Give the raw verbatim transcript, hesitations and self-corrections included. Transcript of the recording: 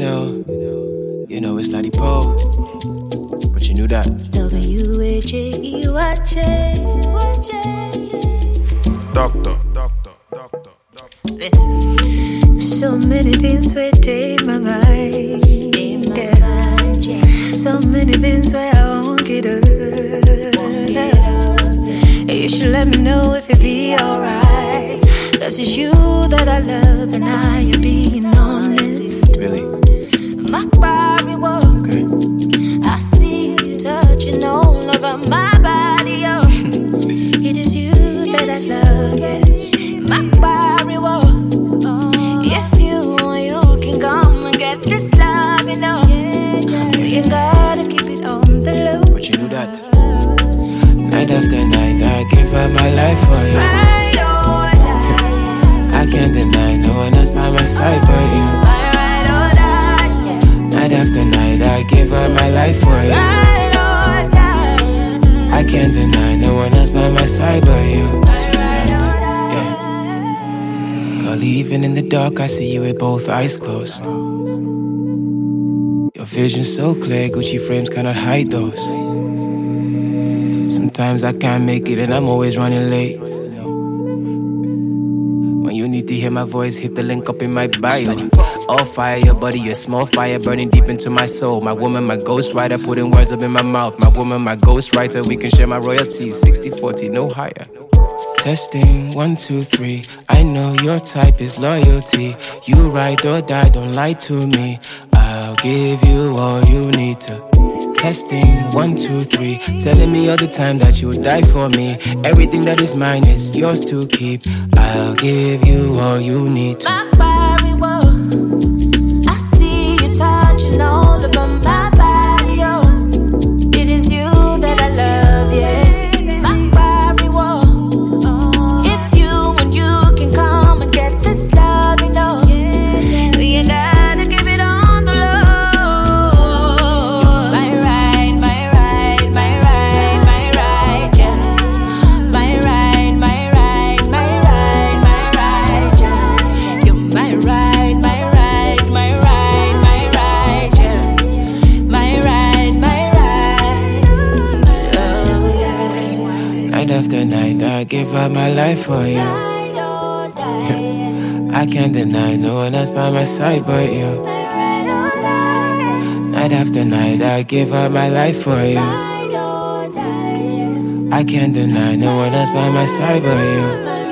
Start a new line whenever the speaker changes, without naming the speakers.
know, you know it's Ladipo, but you knew that.
W H A E watch
Doctor, doctor, doctor, doctor.
Listen, so many things were in my mind, yeah. So many things where I won't get up. You should let me know if it be alright, cause it's you that I love and I am being honest.
Really?
My body walk,
Okay.
I see you touching all over my body, oh. It is you that I love, yes. My body walk, if you want, you can come and get this love, you know. We ain't gotta keep it on the low.
But you knew that. Night after night, I give up my life for you.
Ride or die.
I can't deny no one else by my side but you.
Ride or die, yeah.
Night after night, I give up my life for you.
Ride or die.
I can't deny no one else by my side but you. But you knew that. Yeah. Girl, even in the dark, I see you with both eyes closed. Your vision's so clear, Gucci frames cannot hide those. Sometimes I can't make it and I'm always running late. When you need to hear my voice, hit the link up in my bio. All fire, your body, a small fire burning deep into my soul. My woman, my ghostwriter, putting words up in my mouth. My woman, my ghostwriter, we can share my royalties. sixty forty, no higher. Testing, one, two, three. I know your type is loyalty. You ride or die, don't lie to me. I'll give you all you need to. Testing, one, two, three. Telling me all the time that you'll die for me. Everything that is mine is yours to keep. I'll give you all you need to.
My body walk, I see you touching all over my body, oh. It is you that I love, yeah. My body walk, if you and you can come and get this love, you know. We ain't gotta give it on the low. My ride, my ride, my ride, my ride, yeah. My ride, my ride, my ride, my ride, yeah. You're my ride, my ride, my ride, my ride, yeah. My ride, my ride, oh yeah.
Night after night, I give up my life for you.
Ride or die.
I can't deny no one else by my side but you.
Ride or die.
Night after night, I give up my life for you.
Ride or die.
I can't deny no one else by my side but you.